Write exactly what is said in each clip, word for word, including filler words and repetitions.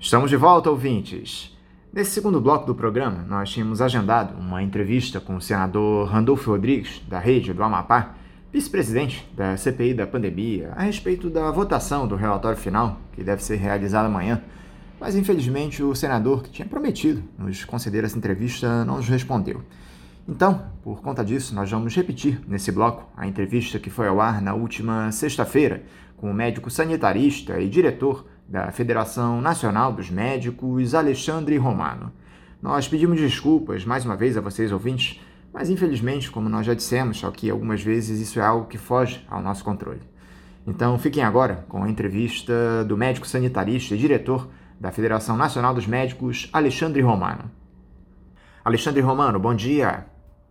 Estamos de volta, ouvintes. Nesse segundo bloco do programa, nós tínhamos agendado uma entrevista com o senador Randolfo Rodrigues, da Rede do Amapá, vice-presidente da C P I da pandemia, a respeito da votação do relatório final, que deve ser realizada amanhã. Mas, infelizmente, o senador que tinha prometido nos conceder essa entrevista não nos respondeu. Então, por conta disso, nós vamos repetir nesse bloco a entrevista que foi ao ar na última sexta-feira com o médico sanitarista e diretor da Federação Nacional dos Médicos, Alexandre Romano. Nós pedimos desculpas mais uma vez a vocês, ouvintes, mas infelizmente, como nós já dissemos aqui algumas vezes, isso é algo que foge ao nosso controle. Então, fiquem agora com a entrevista do médico sanitarista e diretor da Federação Nacional dos Médicos, Alexandre Romano. Alexandre Romano, bom dia.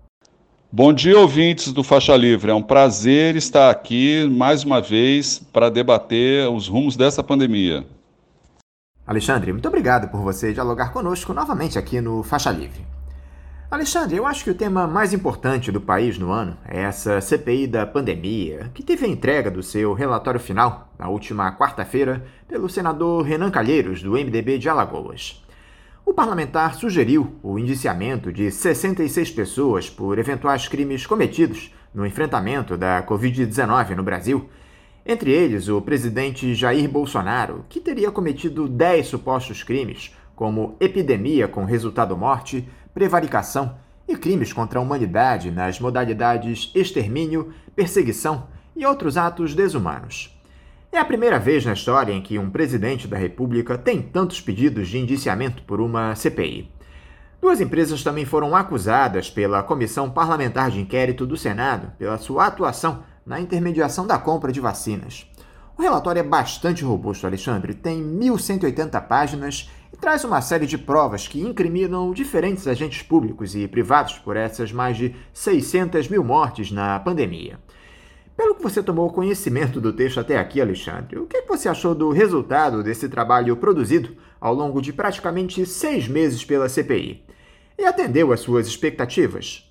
Bom dia, ouvintes do Faixa Livre. É um prazer estar aqui mais uma vez para debater os rumos dessa pandemia. Alexandre, muito obrigado por você dialogar conosco novamente aqui no Faixa Livre. Alexandre, eu acho que o tema mais importante do país no ano é essa C P I da pandemia, que teve a entrega do seu relatório final na última quarta-feira pelo senador Renan Calheiros, do M D B de Alagoas. O parlamentar sugeriu o indiciamento de sessenta e seis pessoas por eventuais crimes cometidos no enfrentamento da covid dezenove no Brasil, entre eles o presidente Jair Bolsonaro, que teria cometido dez supostos crimes, como epidemia com resultado morte, prevaricação e crimes contra a humanidade nas modalidades extermínio, perseguição e outros atos desumanos. É a primeira vez na história em que um presidente da República tem tantos pedidos de indiciamento por uma C P I. Duas empresas também foram acusadas pela Comissão Parlamentar de Inquérito do Senado pela sua atuação na intermediação da compra de vacinas. O relatório é bastante robusto, Alexandre, tem mil cento e oitenta páginas e traz uma série de provas que incriminam diferentes agentes públicos e privados por essas mais de seiscentas mil mortes na pandemia. Pelo que você tomou conhecimento do texto até aqui, Alexandre, o que você achou do resultado desse trabalho produzido ao longo de praticamente seis meses pela C P I? E atendeu às suas expectativas?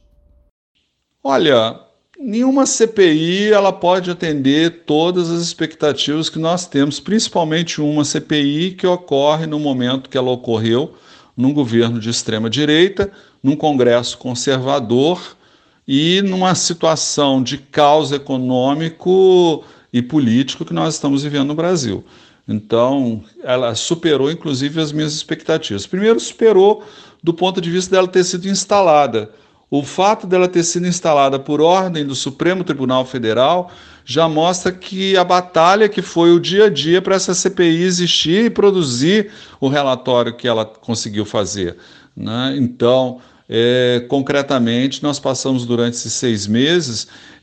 Olha, nenhuma C P I ela pode atender todas as expectativas que nós temos, principalmente uma C P I que ocorre no momento que ela ocorreu num governo de extrema-direita, num Congresso conservador, e numa situação de caos econômico e político que nós estamos vivendo no Brasil. Então, ela superou, inclusive, as minhas expectativas. Primeiro, superou do ponto de vista dela ter sido instalada. O fato dela ter sido instalada por ordem do Supremo Tribunal Federal já mostra que a batalha que foi o dia a dia para essa C P I existir e produzir o relatório que ela conseguiu fazer, né? Então, É, concretamente, nós passamos durante esses seis meses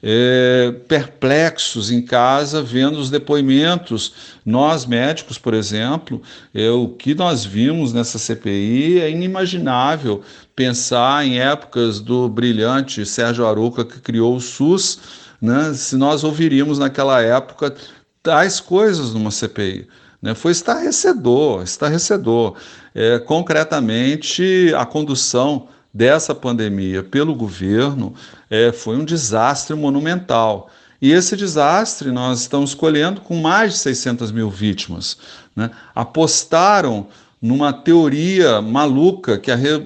é, perplexos em casa, vendo os depoimentos. Nós, médicos, por exemplo, é, o que nós vimos nessa C P I é inimaginável pensar em épocas do brilhante Sérgio Arouca, que criou o SUS, né, se nós ouviríamos naquela época tais coisas numa C P I. Né, foi estarrecedor, estarrecedor. É, concretamente, a condução dessa pandemia pelo governo é, foi um desastre monumental. E esse desastre nós estamos colhendo com mais de seiscentas mil vítimas. Né? Apostaram numa teoria maluca que a, re...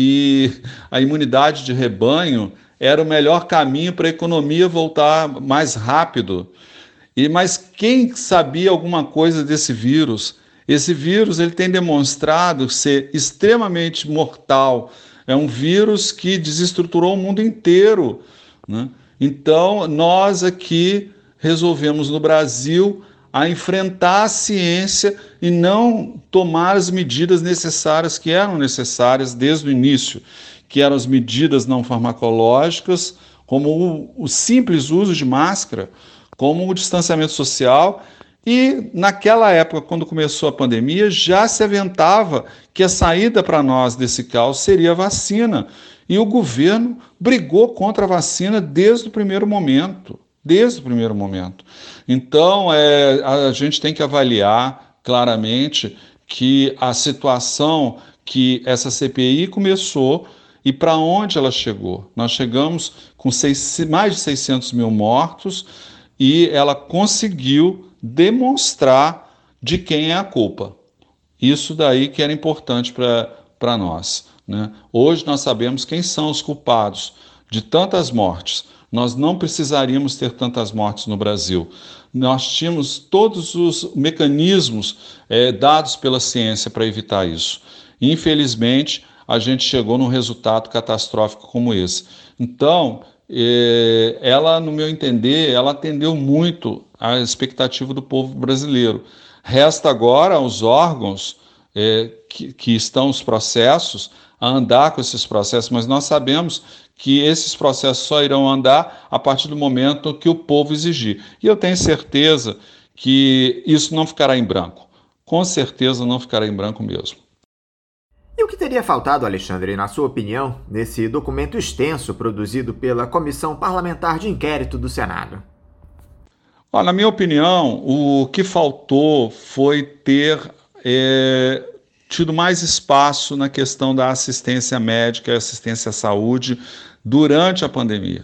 que a imunidade de rebanho era o melhor caminho para a economia voltar mais rápido. E, mas quem sabia alguma coisa desse vírus? Esse vírus ele tem demonstrado ser extremamente mortal. É um vírus que desestruturou o mundo inteiro, né? Então, nós aqui resolvemos no Brasil a enfrentar a ciência e não tomar as medidas necessárias que eram necessárias desde o início, que eram as medidas não farmacológicas, como o, o simples uso de máscara, como o distanciamento social. E naquela época, quando começou a pandemia, já se aventava que a saída para nós desse caos seria a vacina. E o governo brigou contra a vacina desde o primeiro momento. Desde o primeiro momento. Então, é, a gente tem que avaliar claramente que a situação que essa C P I começou e para onde ela chegou. Nós chegamos com seis, mais de seiscentos mil mortos e ela conseguiu demonstrar de quem é a culpa. Isso daí que era importante para nós, né? Hoje nós sabemos quem são os culpados de tantas mortes. Nós não precisaríamos ter tantas mortes no Brasil. Nós tínhamos todos os mecanismos é, dados pela ciência para evitar isso. Infelizmente, a gente chegou num resultado catastrófico como esse. Então, é, ela, no meu entender, ela atendeu muito à expectativa do povo brasileiro. Resta agora aos órgãos é, que, que estão os processos a andar com esses processos, mas nós sabemos que esses processos só irão andar a partir do momento que o povo exigir. E eu tenho certeza que isso não ficará em branco. Com certeza não ficará em branco mesmo. E o que teria faltado, Alexandre, na sua opinião, nesse documento extenso produzido pela Comissão Parlamentar de Inquérito do Senado? Olha, na minha opinião, o que faltou foi ter é, tido mais espaço na questão da assistência médica e assistência à saúde durante a pandemia.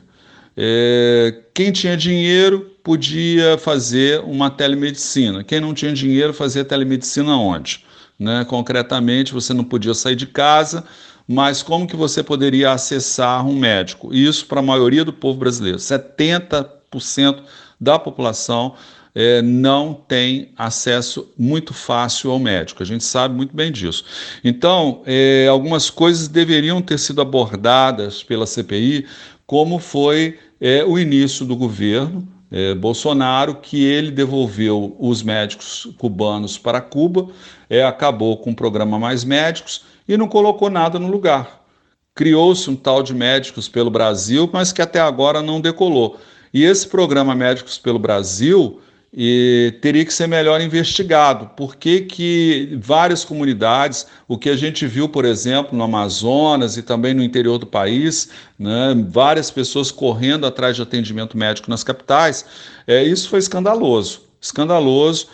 É, quem tinha dinheiro podia fazer uma telemedicina. Quem não tinha dinheiro fazia telemedicina onde? Né? Concretamente, você não podia sair de casa, mas como que você poderia acessar um médico? Isso para a maioria do povo brasileiro. setenta por cento da população é, não tem acesso muito fácil ao médico. A gente sabe muito bem disso. Então, é, algumas coisas deveriam ter sido abordadas pela C P I, como foi é, o início do governo é, Bolsonaro, que ele devolveu os médicos cubanos para Cuba, é, acabou com o programa Mais Médicos e não colocou nada no lugar. Criou-se um tal de Médicos pelo Brasil, mas que até agora não decolou. E esse programa Médicos pelo Brasil e, teria que ser melhor investigado. Por que que várias comunidades, o que a gente viu, por exemplo, no Amazonas e também no interior do país, né, várias pessoas correndo atrás de atendimento médico nas capitais, é, isso foi escandaloso. Escandaloso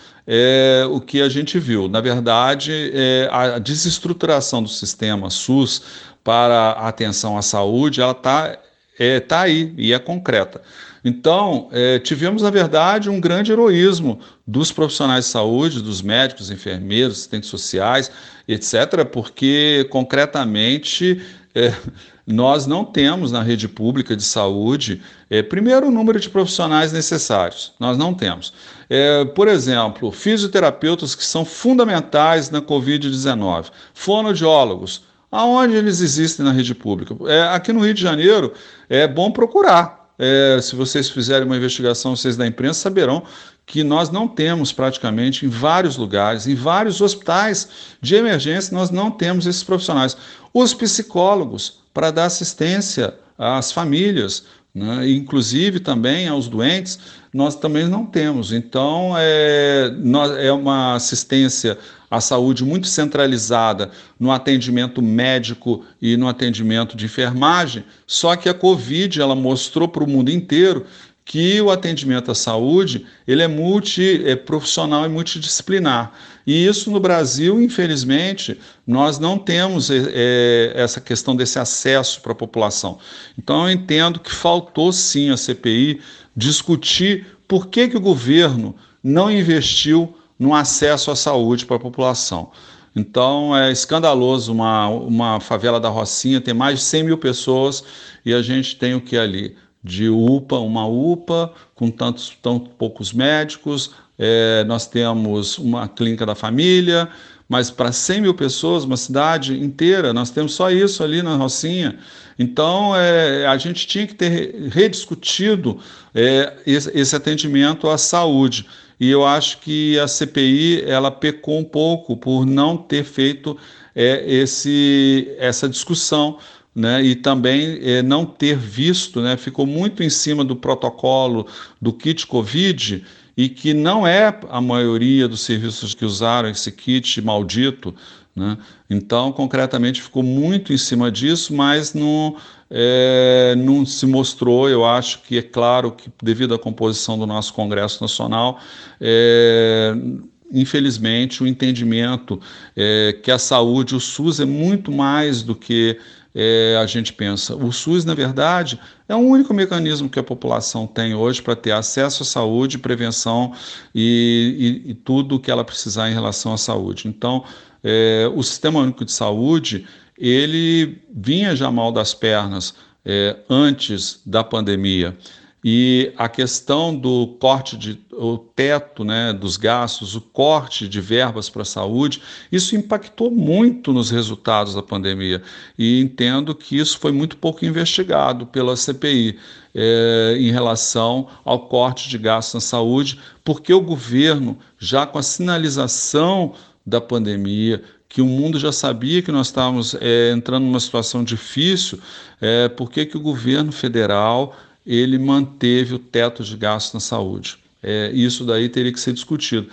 é o que a gente viu. Na verdade, é, a desestruturação do sistema SUS para a atenção à saúde, ela está é, tá aí e é concreta. Então, é, tivemos, na verdade, um grande heroísmo dos profissionais de saúde, dos médicos, enfermeiros, assistentes sociais, etcétera, porque, concretamente, é, nós não temos na rede pública de saúde, é, primeiro, o número de profissionais necessários. Nós não temos. É, por exemplo, fisioterapeutas que são fundamentais na covid dezenove, fonoaudiólogos, aonde eles existem na rede pública? É, aqui no Rio de Janeiro, é bom procurar. É, se vocês fizerem uma investigação, vocês da imprensa saberão que nós não temos praticamente em vários lugares, em vários hospitais de emergência, nós não temos esses profissionais. Os psicólogos, para dar assistência às famílias, né, inclusive também aos doentes, nós também não temos. Então, é, nós, é uma assistência à saúde muito centralizada no atendimento médico e no atendimento de enfermagem, só que a Covid ela mostrou para o mundo inteiro que o atendimento à saúde ele é multiprofissional e multidisciplinar. E isso no Brasil, infelizmente, nós não temos é, essa questão desse acesso para a população. Então eu entendo que faltou sim a C P I discutir por que, que o governo não investiu no acesso à saúde para a população. Então é escandaloso uma, uma favela da Rocinha ter mais de cem mil pessoas e a gente tem o que ali? De U P A, uma U P A com tantos, tão poucos médicos, é, nós temos uma clínica da família, mas para cem mil pessoas, uma cidade inteira, nós temos só isso ali na Rocinha. Então, é, a gente tinha que ter rediscutido é, esse, esse atendimento à saúde. E eu acho que a C P I ela pecou um pouco por não ter feito é, esse, essa discussão, né, e também é, não ter visto, né, ficou muito em cima do protocolo do kit Covid e que não é a maioria dos serviços que usaram esse kit maldito, né? Então, concretamente, ficou muito em cima disso, mas não, é, não se mostrou. Eu acho que é claro que, devido à composição do nosso Congresso Nacional, é, infelizmente, o entendimento é, que a saúde, o SUS é muito mais do que é, a gente pensa, o SUS, na verdade, é o único mecanismo que a população tem hoje para ter acesso à saúde, prevenção e, e, e tudo o que ela precisar em relação à saúde. Então, é, o Sistema Único de Saúde, ele vinha já mal das pernas é, antes da pandemia. E a questão do corte de o teto, né, dos gastos, o corte de verbas para a saúde, isso impactou muito nos resultados da pandemia. E entendo que isso foi muito pouco investigado pela C P I é, em relação ao corte de gastos na saúde, porque o governo, já com a sinalização da pandemia, que o mundo já sabia que nós estávamos é, entrando numa situação difícil, é, por que que o governo federal ele manteve o teto de gastos na saúde? É, isso daí teria que ser discutido.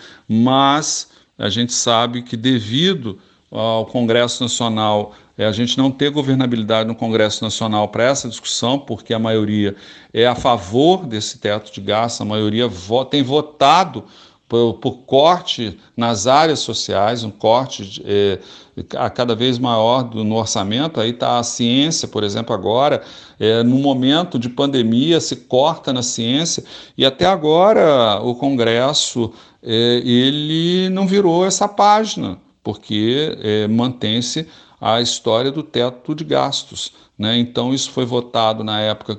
Mas a gente sabe que devido ao Congresso Nacional, é, a gente não ter governabilidade no Congresso Nacional para essa discussão, porque a maioria é a favor desse teto de gastos, a maioria vo- tem votado por, por corte nas áreas sociais, um corte é, a cada vez maior do, no orçamento. Aí está a ciência, por exemplo, agora, é, no momento de pandemia, se corta na ciência, e até agora o Congresso é, ele não virou essa página, porque é, mantém-se a história do teto de gastos, né? Então isso foi votado na época,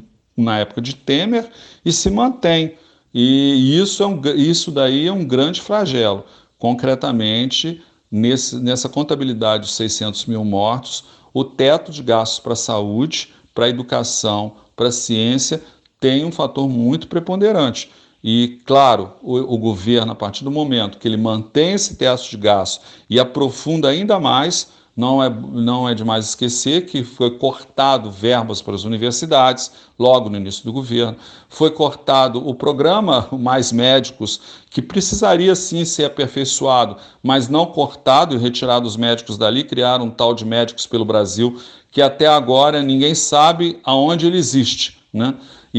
na época de Temer e se mantém. E isso, é um, isso daí é um grande flagelo. Concretamente, nesse, nessa contabilidade de seiscentos mil mortos, o teto de gastos para a saúde, para a educação, para a ciência, tem um fator muito preponderante. E, claro, o, o governo, a partir do momento que ele mantém esse teto de gastos e aprofunda ainda mais, não é, não é demais esquecer que foi cortado verbas para as universidades, logo no início do governo, foi cortado o programa Mais Médicos, que precisaria sim ser aperfeiçoado, mas não cortado e retirado os médicos dali, criaram um tal de Médicos pelo Brasil, que até agora ninguém sabe aonde ele existe, né?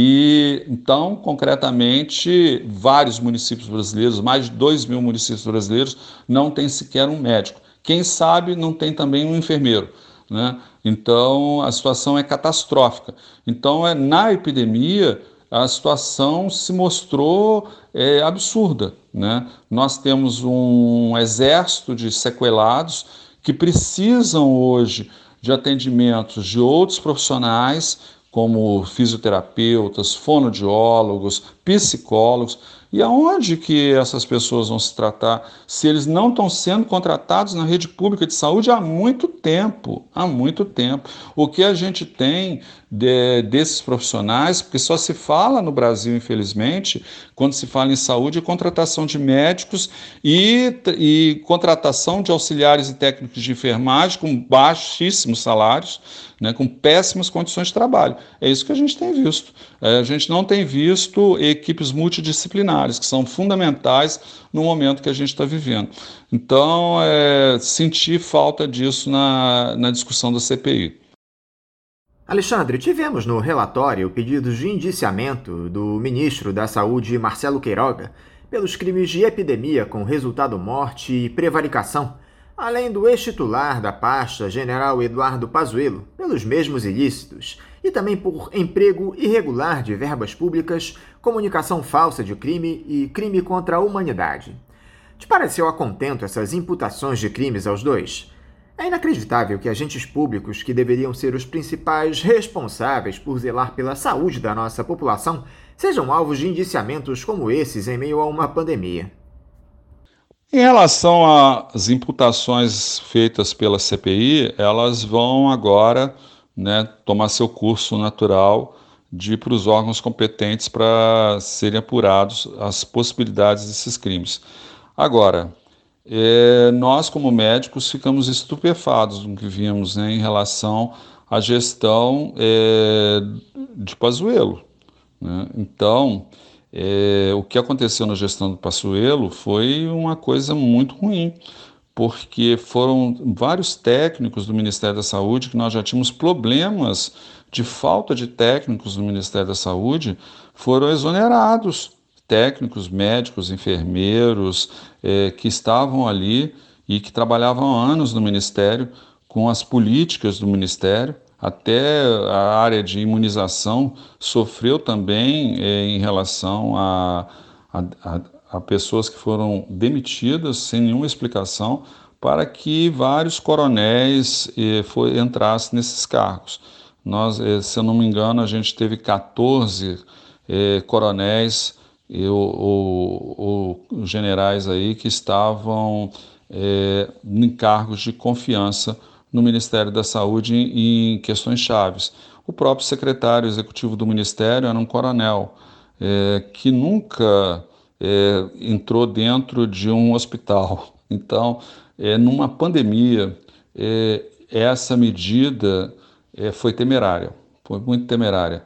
E então, concretamente, vários municípios brasileiros, mais de dois mil municípios brasileiros, não têm sequer um médico. Quem sabe não tem também um enfermeiro, né? Então a situação é catastrófica. Então é, na epidemia a situação se mostrou é, absurda, né? Nós temos um exército de sequelados que precisam hoje de atendimentos de outros profissionais, como fisioterapeutas, fonoaudiólogos, psicólogos. E aonde que essas pessoas vão se tratar se eles não estão sendo contratados na rede pública de saúde há muito tempo, há muito tempo. O que a gente tem de, desses profissionais, porque só se fala no Brasil, infelizmente, quando se fala em saúde, é contratação de médicos e, e contratação de auxiliares e técnicos de enfermagem com baixíssimos salários, né, com péssimas condições de trabalho. É isso que a gente tem visto. É, a gente não tem visto equipes multidisciplinares, que são fundamentais no momento que a gente está vivendo. Então, é, senti falta disso na, na discussão da C P I. Alexandre, tivemos no relatório pedidos de indiciamento do ministro da Saúde, Marcelo Queiroga, pelos crimes de epidemia com resultado morte e prevaricação, além do ex-titular da pasta, general Eduardo Pazuello, pelos mesmos ilícitos, e também por emprego irregular de verbas públicas, comunicação falsa de crime e crime contra a humanidade. Te pareceu a contento essas imputações de crimes aos dois? É inacreditável que agentes públicos, que deveriam ser os principais responsáveis por zelar pela saúde da nossa população, sejam alvos de indiciamentos como esses em meio a uma pandemia. Em relação às imputações feitas pela C P I, elas vão agora, né, tomar seu curso natural de ir para os órgãos competentes para serem apurados as possibilidades desses crimes. Agora, é, nós como médicos ficamos estupefatos no que vimos, né, em relação à gestão é, de Pazuello, né? Então, é, o que aconteceu na gestão do Pazuello foi uma coisa muito ruim, porque foram vários técnicos do Ministério da Saúde, que nós já tínhamos problemas de falta de técnicos no Ministério da Saúde, foram exonerados. Técnicos, médicos, enfermeiros, eh, que estavam ali e que trabalhavam há anos no Ministério com as políticas do Ministério. Até a área de imunização sofreu também eh, em relação a, a, a, a pessoas que foram demitidas sem nenhuma explicação para que vários coronéis eh, foi, entrassem nesses cargos. Nós, eh, se eu não me engano, a gente teve quatorze eh, coronéis e, ou, ou, ou generais aí que estavam eh, em cargos de confiança no Ministério da Saúde em questões chaves. O próprio secretário executivo do Ministério era um coronel, é, que nunca é, entrou dentro de um hospital. Então, é, numa pandemia, é, essa medida é, foi temerária, foi muito temerária.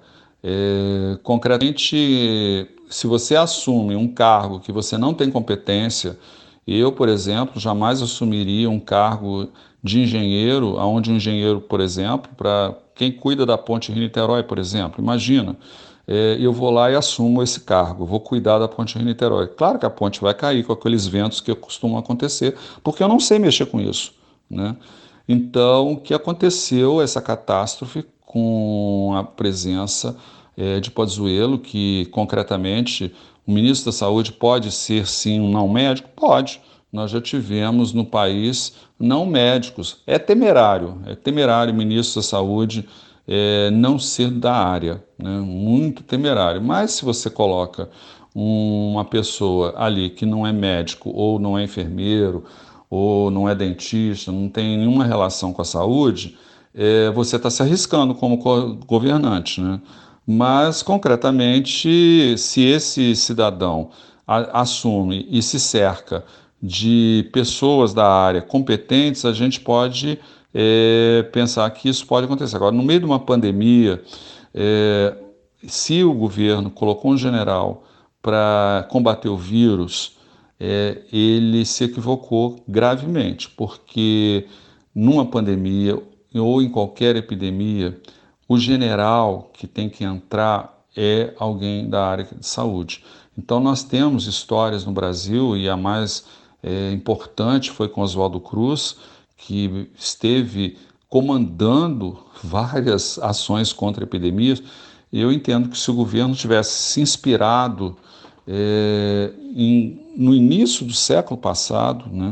É, concretamente, se você assume um cargo que você não tem competência, eu, por exemplo, jamais assumiria um cargo de engenheiro, onde um engenheiro, por exemplo, para quem cuida da ponte Rio-Niterói, por exemplo, imagina, é, eu vou lá e assumo esse cargo, vou cuidar da ponte Rio-Niterói. Claro que a ponte vai cair com aqueles ventos que costumam acontecer, porque eu não sei mexer com isso, né? Então, o que aconteceu, essa catástrofe, com a presença é, de Pazuello, que concretamente o ministro da Saúde pode ser sim um não médico? Pode. Nós já tivemos no país não médicos. É temerário, é temerário o ministro da Saúde é, não ser da área, né? Muito temerário. Mas se você coloca uma pessoa ali que não é médico ou não é enfermeiro ou não é dentista, não tem nenhuma relação com a saúde, é, você está se arriscando como governante, né? Mas, concretamente, se esse cidadão a, assume e se cerca de pessoas da área competentes, a gente pode é, pensar que isso pode acontecer. Agora, no meio de uma pandemia, é, se o governo colocou um general para combater o vírus, é, ele se equivocou gravemente, porque numa pandemia ou em qualquer epidemia, o general que tem que entrar é alguém da área de saúde. Então nós temos histórias no Brasil, e a mais é, importante foi com Oswaldo Cruz, que esteve comandando várias ações contra epidemias. Eu entendo que se o governo tivesse se inspirado é, em, no início do século passado, né,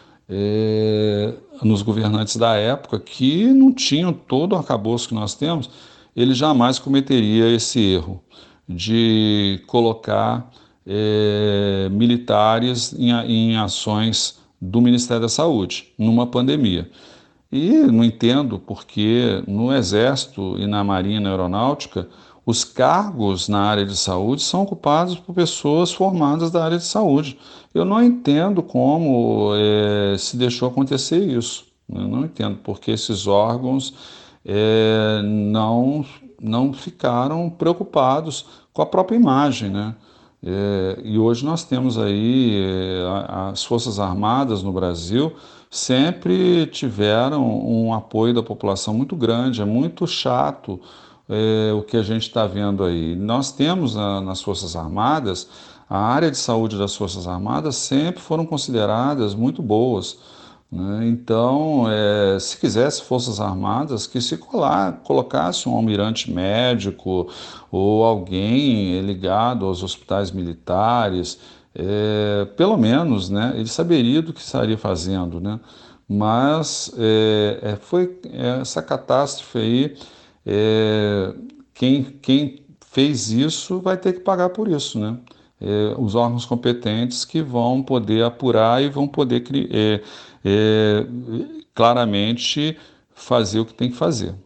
é, nos governantes da época, que não tinham todo o arcabouço que nós temos, ele jamais cometeria esse erro de colocar é, militares em, em ações do Ministério da Saúde numa pandemia. E não entendo porque no Exército e na Marinha e na Aeronáutica os cargos na área de saúde são ocupados por pessoas formadas da área de saúde. Eu não entendo como é, se deixou acontecer isso. Eu não entendo porque esses órgãos é, não, não ficaram preocupados com a própria imagem, né? É, e hoje nós temos aí é, as Forças Armadas no Brasil sempre tiveram um apoio da população muito grande, é muito chato é, o que a gente está vendo aí. Nós temos na, nas Forças Armadas, a área de saúde das Forças Armadas sempre foram consideradas muito boas, né? Então, é, se quisesse Forças Armadas, que se colar, colocasse um almirante médico ou alguém ligado aos hospitais militares, é, pelo menos, né, ele saberia do que estaria fazendo, né? Mas é, é, foi essa catástrofe aí, é, quem, quem fez isso vai ter que pagar por isso, né? É, os órgãos competentes que vão poder apurar e vão poder é, é, claramente fazer o que tem que fazer.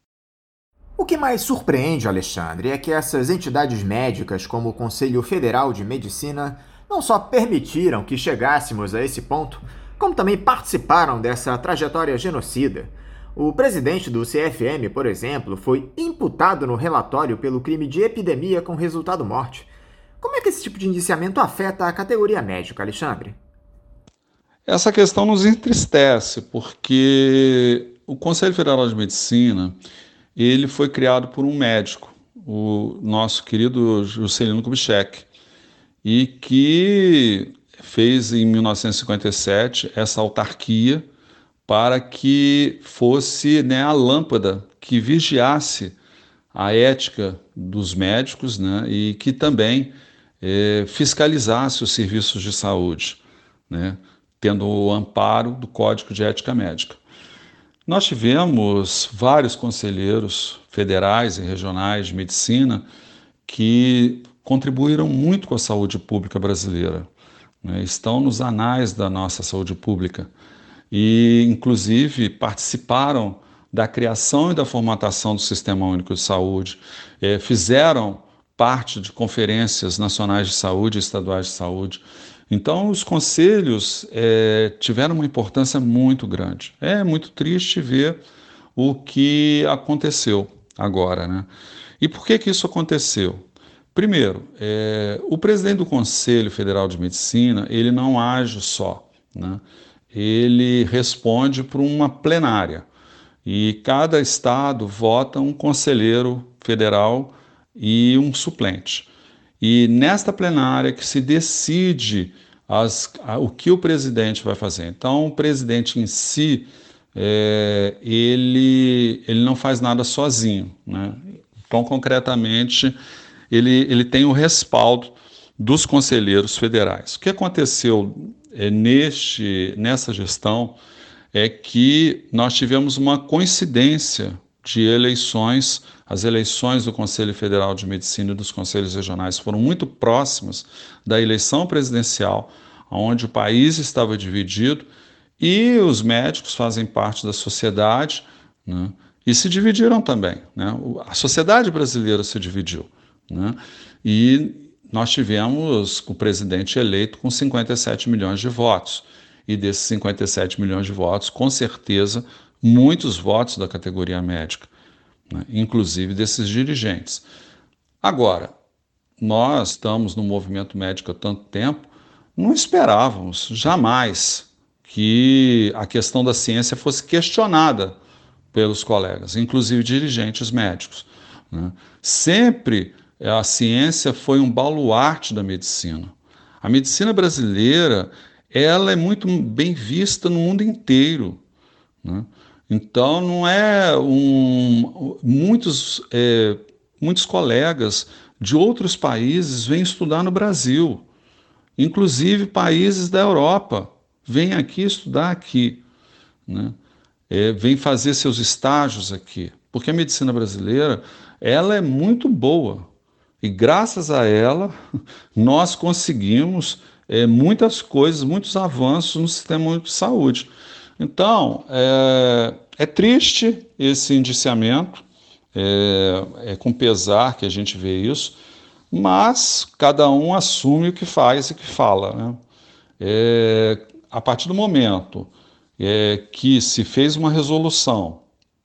O que mais surpreende, Alexandre, é que essas entidades médicas, como o Conselho Federal de Medicina, não só permitiram que chegássemos a esse ponto, como também participaram dessa trajetória genocida. O presidente do C F M, por exemplo, foi imputado no relatório pelo crime de epidemia com resultado morte. Como é que esse tipo de indiciamento afeta a categoria médica, Alexandre? Essa questão nos entristece, porque o Conselho Federal de Medicina, ele foi criado por um médico, o nosso querido Juscelino Kubitschek, e que fez em mil novecentos e cinquenta e sete essa autarquia para que fosse, né, a lâmpada que vigiasse a ética dos médicos, né, e que também eh, fiscalizasse os serviços de saúde, né, tendo o amparo do Código de Ética Médica. Nós tivemos vários conselheiros federais e regionais de medicina que contribuíram muito com a saúde pública brasileira, né, estão nos anais da nossa saúde pública e, inclusive, participaram da criação e da formatação do Sistema Único de Saúde, eh, fizeram parte de conferências nacionais de saúde e estaduais de saúde. Então, os conselhos eh, tiveram uma importância muito grande. É muito triste ver o que aconteceu agora, né? E por que que isso aconteceu? Primeiro, eh, o presidente do Conselho Federal de Medicina, ele não age só, né? Ele responde por uma plenária e cada estado vota um conselheiro federal e um suplente. E nesta plenária que se decide as, a, o que o presidente vai fazer. Então, o presidente em si, é, ele, ele não faz nada sozinho, né? Então, concretamente, ele, ele tem o respaldo dos conselheiros federais. O que aconteceu é, neste, nessa gestão é que nós tivemos uma coincidência de eleições, as eleições do Conselho Federal de Medicina e dos conselhos regionais foram muito próximas da eleição presidencial, onde o país estava dividido e os médicos fazem parte da sociedade, né, e se dividiram também, né? A sociedade brasileira se dividiu, né? E nós tivemos o presidente eleito com cinquenta e sete milhões de votos. E desses cinquenta e sete milhões de votos, com certeza, muitos votos da categoria médica, né? Inclusive desses dirigentes. Agora, nós estamos no movimento médico há tanto tempo, não esperávamos jamais que a questão da ciência fosse questionada pelos colegas, inclusive dirigentes médicos, né? Sempre a ciência foi um baluarte da medicina. A medicina brasileira, ela é muito bem vista no mundo inteiro, né? Então, não é um... Muitos, é, muitos colegas de outros países vêm estudar no Brasil, inclusive países da Europa, vêm aqui estudar aqui, né? É, vêm fazer seus estágios aqui, porque a medicina brasileira, ela é muito boa, e graças a ela, nós conseguimos é, muitas coisas, muitos avanços no sistema único de saúde. Então, é, é triste esse indiciamento, é, é com pesar que a gente vê isso, mas cada um assume o que faz e o que fala, né? É, a partir do momento é, que se fez uma resolução,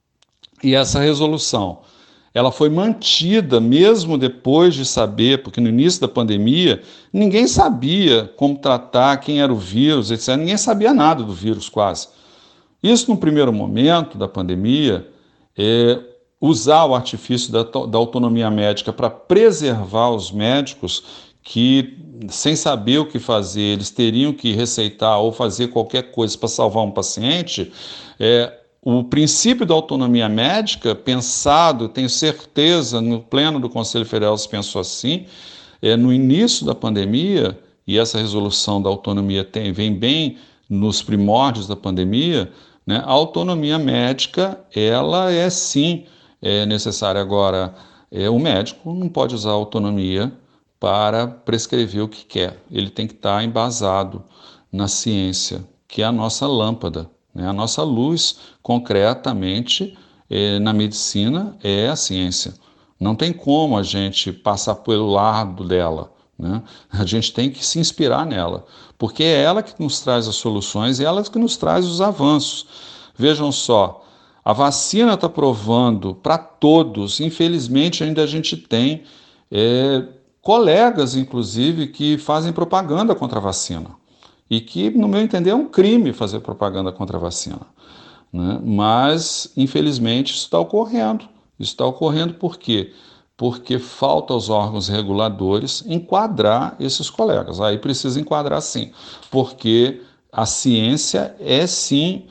e essa resolução ela foi mantida mesmo depois de saber, porque no início da pandemia ninguém sabia como tratar, quem era o vírus, etcétera. Ninguém sabia nada do vírus quase. Isso no primeiro momento da pandemia, é, usar o artifício da, da autonomia médica para preservar os médicos que, sem saber o que fazer, eles teriam que receitar ou fazer qualquer coisa para salvar um paciente, é, o princípio da autonomia médica, pensado, tenho certeza, no pleno do Conselho Federal se pensou assim, é, no início da pandemia, e essa resolução da autonomia tem, vem bem nos primórdios da pandemia, né, a autonomia médica, ela é sim é necessária. Agora, é, o médico não pode usar a autonomia para prescrever o que quer, ele tem que estar embasado na ciência, que é a nossa lâmpada. A nossa luz, concretamente, é, na medicina, é a ciência. Não tem como a gente passar pelo lado dela, né? A gente tem que se inspirar nela, porque é ela que nos traz as soluções e ela que nos traz os avanços. Vejam só, a vacina está provando para todos, infelizmente ainda a gente tem é, colegas, inclusive, que fazem propaganda contra a vacina. E que, no meu entender, é um crime fazer propaganda contra a vacina, né? Mas, infelizmente, isso está ocorrendo. Isso está ocorrendo por quê? Porque falta aos órgãos reguladores enquadrar esses colegas. Aí precisa enquadrar sim, porque a ciência é sim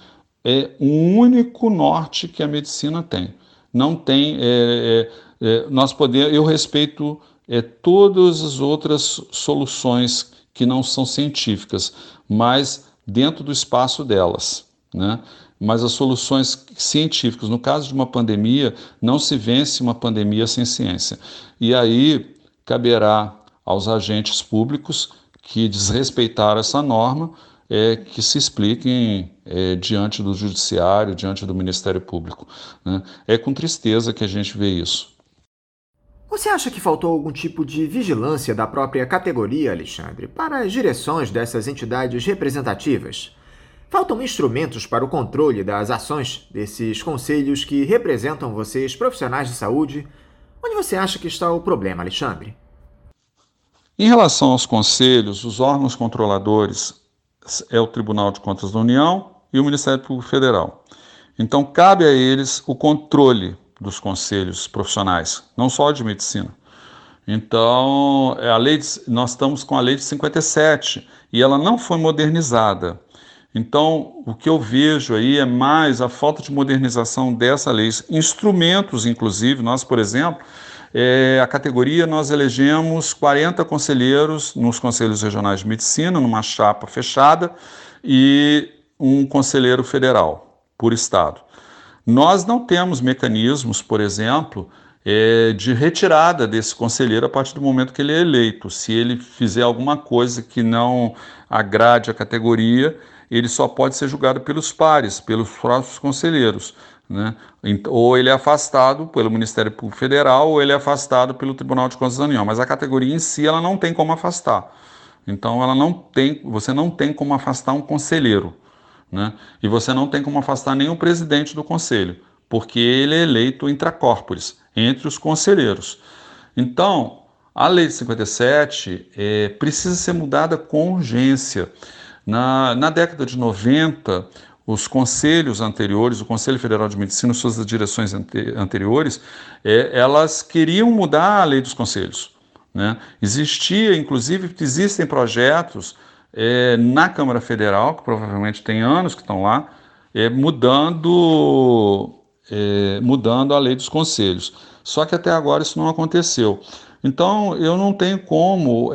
é um único norte que a medicina tem. Não tem, é, é, é, nós podemos, eu respeito é, todas as outras soluções que não são científicas, mas dentro do espaço delas, né? Mas as soluções científicas, no caso de uma pandemia, não se vence uma pandemia sem ciência. E aí caberá aos agentes públicos que desrespeitaram essa norma é, que se expliquem é, diante do Judiciário, diante do Ministério Público, né? É com tristeza que a gente vê isso. Você acha que faltou algum tipo de vigilância da própria categoria, Alexandre, para as direções dessas entidades representativas? Faltam instrumentos para o controle das ações desses conselhos que representam vocês, profissionais de saúde? Onde você acha que está o problema, Alexandre? Em relação aos conselhos, os órgãos controladores é o Tribunal de Contas da União e o Ministério Público Federal. Então, cabe a eles o controle dos conselhos profissionais, não só de medicina. Então, a lei de, nós estamos com a lei de cinquenta e sete e ela não foi modernizada. Então, o que eu vejo aí é mais a falta de modernização dessa lei. Instrumentos, inclusive, nós, por exemplo, é, a categoria, nós elegemos quarenta conselheiros nos conselhos regionais de medicina, numa chapa fechada, e um conselheiro federal, por estado. Nós não temos mecanismos, por exemplo, é, de retirada desse conselheiro a partir do momento que ele é eleito. Se ele fizer alguma coisa que não agrade a categoria, ele só pode ser julgado pelos pares, pelos próprios conselheiros, né? Ou ele é afastado pelo Ministério Público Federal, ou ele é afastado pelo Tribunal de Contas da União. Mas a categoria em si, ela não tem como afastar. Então, ela não tem, você não tem como afastar um conselheiro, né? E você não tem como afastar nem o presidente do conselho, porque ele é eleito intra corporis, entre os conselheiros. Então, a lei de cinquenta e sete é, precisa ser mudada com urgência. Na, na década de noventa, os conselhos anteriores, o Conselho Federal de Medicina, suas direções ante, anteriores, é, elas queriam mudar a lei dos conselhos, né? Existia, inclusive, existem projetos é, na Câmara Federal, que provavelmente tem anos que estão lá, é, mudando, é, mudando a lei dos conselhos. Só que até agora isso não aconteceu. Então, eu não tenho como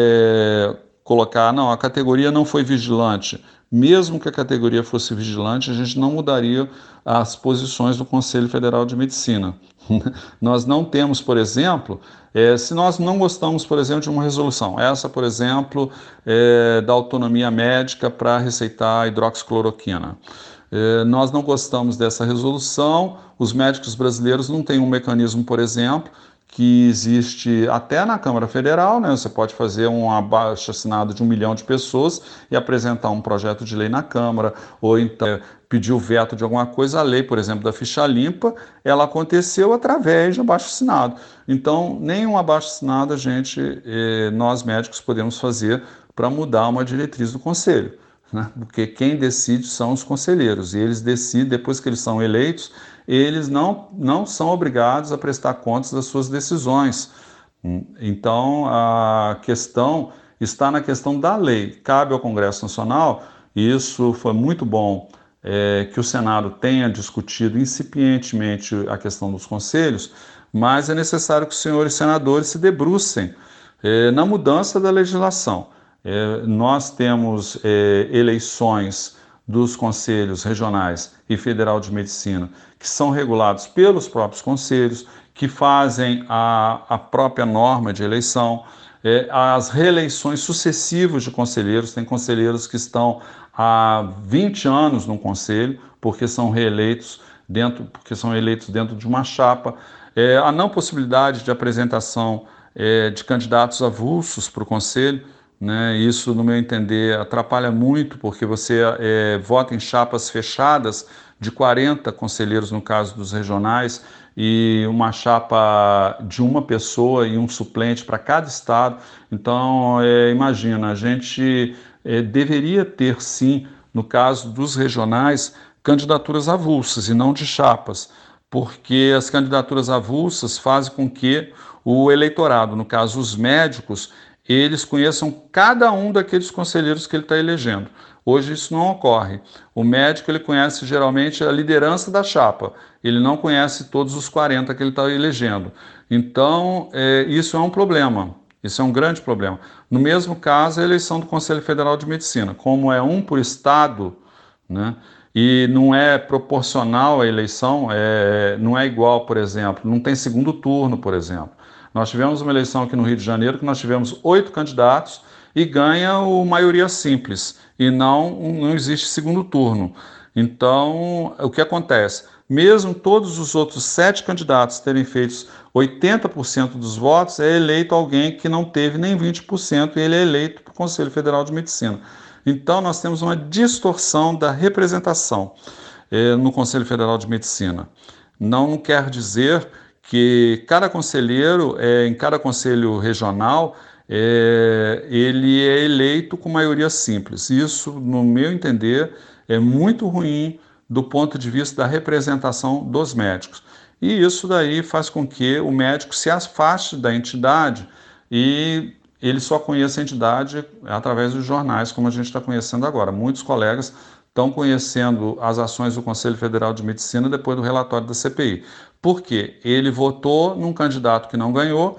é, colocar, não, a categoria não foi vigilante. Mesmo que a categoria fosse vigilante, a gente não mudaria as posições do Conselho Federal de Medicina. Nós não temos, por exemplo, é, se nós não gostamos, por exemplo, de uma resolução, essa, por exemplo, é, da autonomia médica para receitar hidroxicloroquina. É, nós não gostamos dessa resolução, os médicos brasileiros não têm um mecanismo, por exemplo, que existe até na Câmara Federal, né? Você pode fazer um abaixo-assinado de um milhão de pessoas e apresentar um projeto de lei na Câmara, ou então é, pedir o veto de alguma coisa. A lei, por exemplo, da ficha limpa, ela aconteceu através de abaixo-assinado. Então, nenhum abaixo-assinado a gente, eh, nós médicos, podemos fazer para mudar uma diretriz do Conselho, né? Porque quem decide são os conselheiros, e eles decidem, depois que eles são eleitos, eles não, não são obrigados a prestar contas das suas decisões. Então, a questão está na questão da lei. Cabe ao Congresso Nacional, e isso foi muito bom, é, que o Senado tenha discutido incipientemente a questão dos conselhos, mas é necessário que os senhores senadores se debrucem é, na mudança da legislação. É, nós temos é, eleições dos conselhos regionais e federal de medicina, que são regulados pelos próprios conselhos, que fazem a, a própria norma de eleição, é, as reeleições sucessivas de conselheiros. Tem conselheiros que estão há vinte anos no conselho, porque são reeleitos dentro, porque são eleitos dentro de uma chapa. É, a não possibilidade de apresentação é, de candidatos avulsos para o conselho, né? Isso, no meu entender, atrapalha muito, porque você é, vota em chapas fechadas de quarenta conselheiros, no caso dos regionais, e uma chapa de uma pessoa e um suplente para cada estado. Então, é, imagina, a gente é, deveria ter, sim, no caso dos regionais, candidaturas avulsas e não de chapas, porque as candidaturas avulsas fazem com que o eleitorado, no caso os médicos, eles conheçam cada um daqueles conselheiros que ele está elegendo. Hoje isso não ocorre. O médico ele conhece geralmente a liderança da chapa, ele não conhece todos os quarenta que ele está elegendo. Então, é, isso é um problema, isso é um grande problema. No mesmo caso, a eleição do Conselho Federal de Medicina, como é um por estado, né, e não é proporcional à eleição, é, não é igual, por exemplo, não tem segundo turno, por exemplo. Nós tivemos uma eleição aqui no Rio de Janeiro que nós tivemos oito candidatos e ganha o maioria simples, e não, não existe segundo turno. Então, o que acontece? Mesmo todos os outros sete candidatos terem feito oitenta por cento dos votos, é eleito alguém que não teve nem vinte por cento e ele é eleito para o Conselho Federal de Medicina. Então, nós temos uma distorção da representação eh, no Conselho Federal de Medicina. Não quer dizer que cada conselheiro, eh, em cada conselho regional, eh, ele é eleito com maioria simples. Isso, no meu entender, é muito ruim do ponto de vista da representação dos médicos. E isso daí faz com que o médico se afaste da entidade e ele só conheça a entidade através dos jornais, como a gente está conhecendo agora. Muitos colegas estão conhecendo as ações do Conselho Federal de Medicina depois do relatório da C P I. Por quê? Ele votou num candidato que não ganhou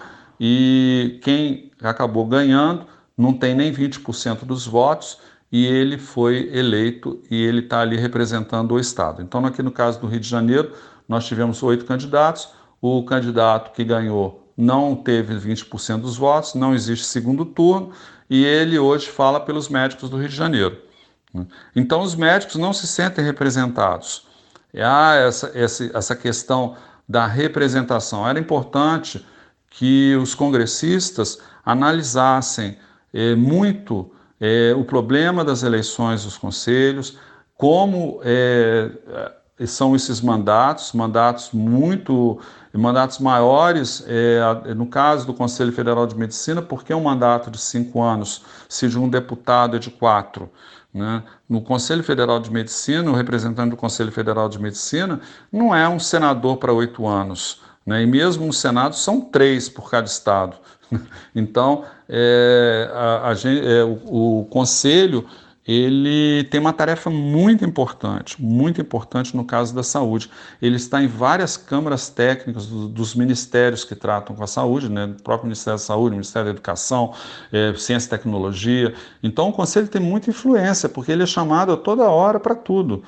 e quem acabou ganhando não tem nem vinte por cento dos votos e ele foi eleito e ele está ali representando o Estado. Então, aqui no caso do Rio de Janeiro, nós tivemos oito candidatos, o candidato que ganhou não teve vinte por cento dos votos, não existe segundo turno, e ele hoje fala pelos médicos do Rio de Janeiro. Então, os médicos não se sentem representados. Há essa, essa, essa questão da representação. Era importante que os congressistas analisassem eh, muito eh, o problema das eleições dos conselhos, como eh, são esses mandatos, mandatos muito, mandatos maiores, é, no caso do Conselho Federal de Medicina, porque um mandato de cinco anos, se de um deputado é de quatro, né? No Conselho Federal de Medicina, o representante do Conselho Federal de Medicina não é um senador para oito anos, né? E mesmo no Senado são três por cada estado. Então, é, a, a, é, o, o Conselho ele tem uma tarefa muito importante, muito importante no caso da saúde. Ele está em várias câmaras técnicas do, dos ministérios que tratam com a saúde, né? O próprio Ministério da Saúde, o Ministério da Educação, é, Ciência e Tecnologia. Então o Conselho tem muita influência, porque ele é chamado a toda hora para tudo.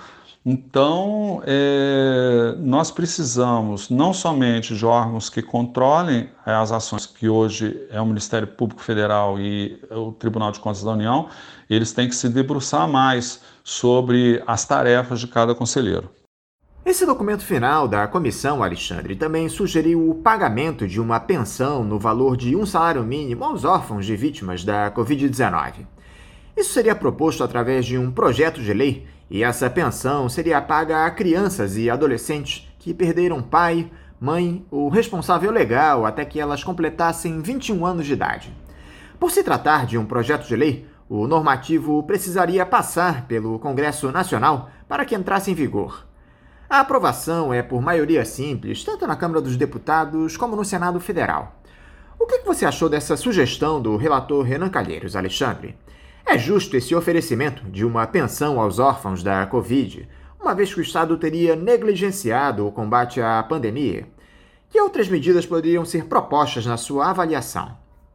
Então, é, nós precisamos não somente de órgãos que controlem as ações que hoje é o Ministério Público Federal e o Tribunal de Contas da União, eles têm que se debruçar mais sobre as tarefas de cada conselheiro. Esse documento final da comissão, Alexandre, também sugeriu o pagamento de uma pensão no valor de um salário mínimo aos órfãos de vítimas da covid dezenove. Isso seria proposto através de um projeto de lei e essa pensão seria paga a crianças e adolescentes que perderam pai, mãe ou responsável legal até que elas completassem vinte e um anos de idade. Por se tratar de um projeto de lei, o normativo precisaria passar pelo Congresso Nacional para que entrasse em vigor. A aprovação é por maioria simples, tanto na Câmara dos Deputados como no Senado Federal. O que você achou dessa sugestão do relator Renan Calheiros, Alexandre? É justo esse oferecimento de uma pensão aos órfãos da Covid, uma vez que o Estado teria negligenciado o combate à pandemia? Que outras medidas poderiam ser propostas na sua avaliação?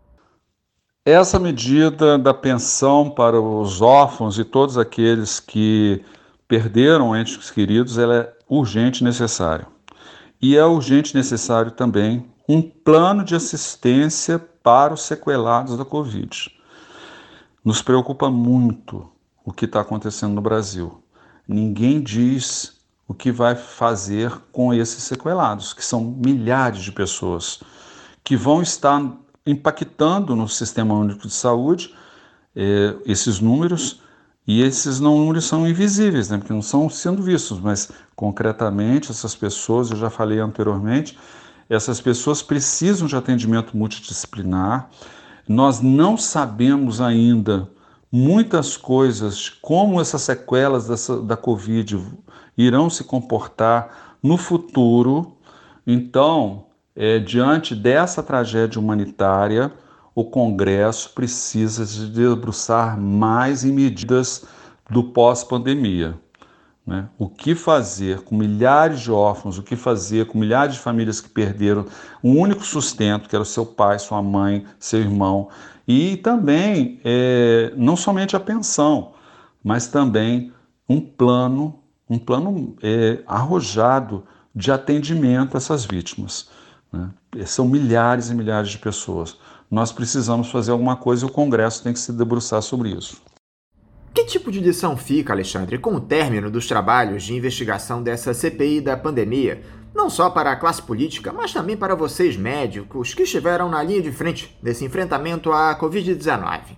Essa medida da pensão para os órfãos e todos aqueles que perderam entes queridos, ela é urgente e necessária. E é urgente e necessário também um plano de assistência para os sequelados da Covid. Nos preocupa muito o que está acontecendo no Brasil. Ninguém diz o que vai fazer com esses sequelados, que são milhares de pessoas, que vão estar impactando no Sistema Único de Saúde eh, esses números, e esses números são invisíveis, né, porque não estão sendo vistos, mas concretamente essas pessoas, eu já falei anteriormente, essas pessoas precisam de atendimento multidisciplinar. Nós não sabemos ainda muitas coisas, como essas sequelas dessa, da Covid irão se comportar no futuro. Então, é, diante dessa tragédia humanitária, o Congresso precisa se debruçar mais em medidas do pós-pandemia, né? O que fazer com milhares de órfãos, o que fazer com milhares de famílias que perderam um único sustento, que era o seu pai, sua mãe, seu irmão, e também, é, não somente a pensão, mas também um plano, um plano é, arrojado de atendimento a essas vítimas, né? São milhares e milhares de pessoas. Nós precisamos fazer alguma coisa e o Congresso tem que se debruçar sobre isso. Que tipo de lição fica, Alexandre, com o término dos trabalhos de investigação dessa C P I da pandemia, não só para a classe política, mas também para vocês médicos que estiveram na linha de frente desse enfrentamento à covid dezenove?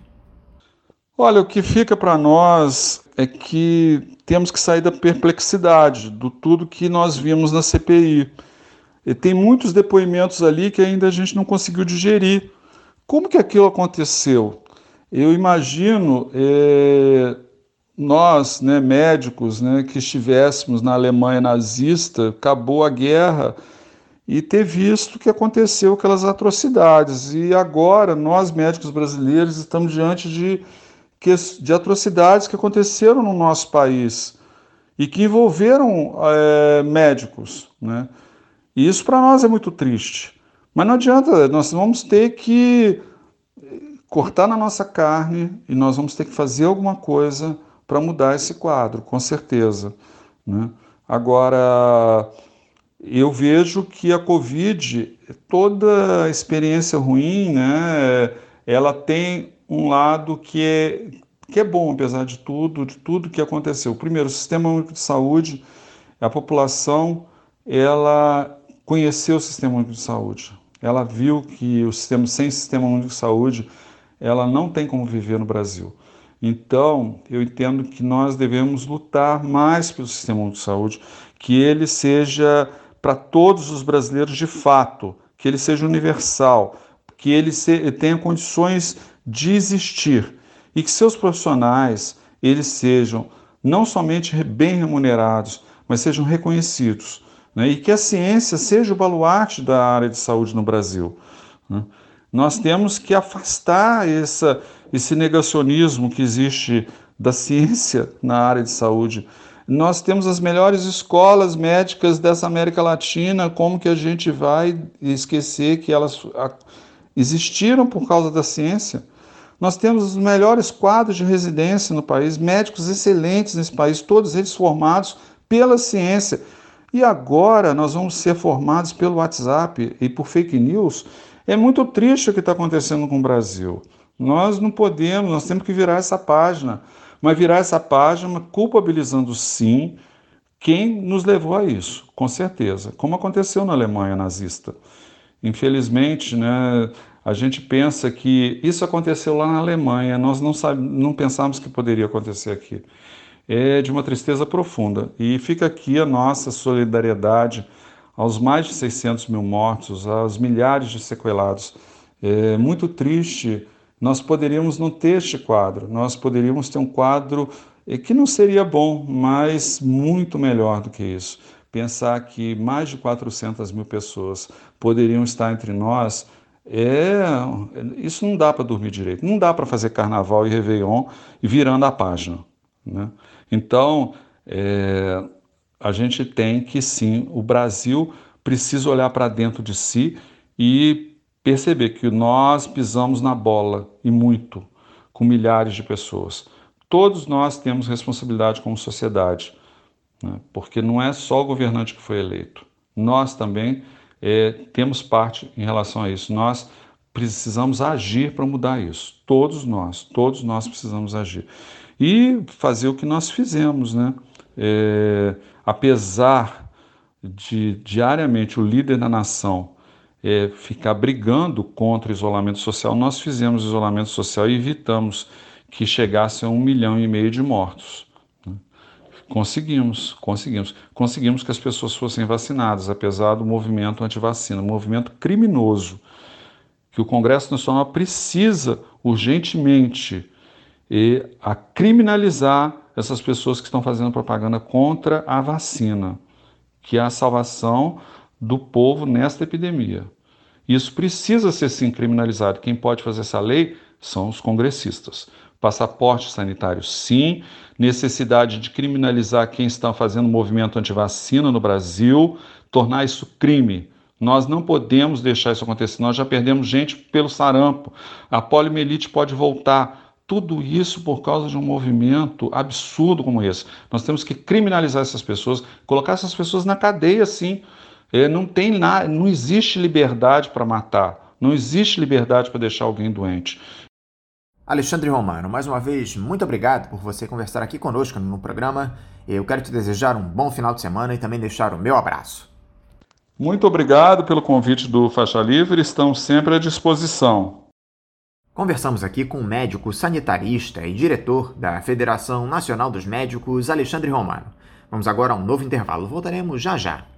Olha, o que fica para nós é que temos que sair da perplexidade do tudo que nós vimos na C P I. E tem muitos depoimentos ali que ainda a gente não conseguiu digerir. Como que aquilo aconteceu? Eu imagino é, nós, né, médicos, né, que estivéssemos na Alemanha nazista, acabou a guerra e ter visto que aconteceu aquelas atrocidades. E agora nós, médicos brasileiros, estamos diante de, de atrocidades que aconteceram no nosso país e que envolveram é, médicos, né? E isso para nós é muito triste. Mas não adianta, nós vamos ter que cortar na nossa carne e nós vamos ter que fazer alguma coisa para mudar esse quadro, com certeza, né? Agora, eu vejo que a Covid, toda a experiência ruim, né, ela tem um lado que é, que é bom, apesar de tudo, de tudo que aconteceu. Primeiro, o Sistema Único de Saúde, a população, ela conheceu o Sistema Único de Saúde. Ela viu que o sistema, sem Sistema Único de Saúde, ela não tem como viver no Brasil. Então, eu entendo que nós devemos lutar mais pelo Sistema Único de Saúde, que ele seja para todos os brasileiros de fato, que ele seja universal, que ele se, tenha condições de existir e que seus profissionais eles sejam não somente bem remunerados, mas sejam reconhecidos, né? E que a ciência seja o baluarte da área de saúde no Brasil, né? Nós temos que afastar essa, esse negacionismo que existe da ciência na área de saúde. Nós temos as melhores escolas médicas dessa América Latina, como que a gente vai esquecer que elas existiram por causa da ciência? Nós temos os melhores quadros de residência no país, médicos excelentes nesse país, todos eles formados pela ciência. E agora nós vamos ser formados pelo WhatsApp e por fake news. É muito triste o que está acontecendo com o Brasil. Nós não podemos, nós temos que virar essa página. Mas virar essa página culpabilizando, sim, quem nos levou a isso, com certeza. Como aconteceu na Alemanha nazista. Infelizmente, né, a gente pensa que isso aconteceu lá na Alemanha, nós não, sabe, não pensávamos que poderia acontecer aqui. É de uma tristeza profunda. E fica aqui a nossa solidariedade aos mais de seiscentos mil mortos, aos milhares de sequelados. É muito triste. Nós poderíamos não ter este quadro, nós poderíamos ter um quadro que não seria bom, mas muito melhor do que isso. Pensar que mais de quatrocentas mil pessoas poderiam estar entre nós, é, isso não dá para dormir direito, não dá para fazer carnaval e réveillon virando a página, né? Então, é, a gente tem que sim, o Brasil precisa olhar para dentro de si e perceber que nós pisamos na bola, e muito, com milhares de pessoas. Todos nós temos responsabilidade como sociedade, né? Porque não é só o governante que foi eleito. Nós também é, temos parte em relação a isso. Nós precisamos agir para mudar isso. Todos nós, todos nós precisamos agir. E fazer o que nós fizemos, né? É, apesar de diariamente o líder da nação É, ficar brigando contra o isolamento social, nós fizemos isolamento social e evitamos que chegasse a um milhão e meio de mortos, né? Conseguimos, conseguimos. Conseguimos que as pessoas fossem vacinadas, apesar do movimento antivacina, um movimento criminoso, que o Congresso Nacional precisa urgentemente e, a criminalizar essas pessoas que estão fazendo propaganda contra a vacina, que é a salvação do povo nesta epidemia. Isso precisa ser sim criminalizado. Quem pode fazer essa lei são os congressistas. Passaporte sanitário, sim. Necessidade de criminalizar quem está fazendo movimento antivacina no Brasil, tornar isso crime. Nós não podemos deixar isso acontecer. Nós já perdemos gente pelo sarampo. A poliomielite pode voltar. Tudo isso por causa de um movimento absurdo como esse. Nós temos que criminalizar essas pessoas, colocar essas pessoas na cadeia, sim. É, não tem nada, não existe liberdade para matar. Não existe liberdade para deixar alguém doente. Alexandre Romano, mais uma vez, muito obrigado por você conversar aqui conosco no programa. Eu quero te desejar um bom final de semana e também deixar o meu abraço. Muito obrigado pelo convite do Faixa Livre, estamos sempre à disposição. Conversamos aqui com o médico sanitarista e diretor da Federação Nacional dos Médicos, Alexandre Romano. Vamos agora a um novo intervalo, voltaremos já já.